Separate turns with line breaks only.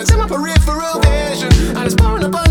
It's in my peripheral vision, and it's pouring up on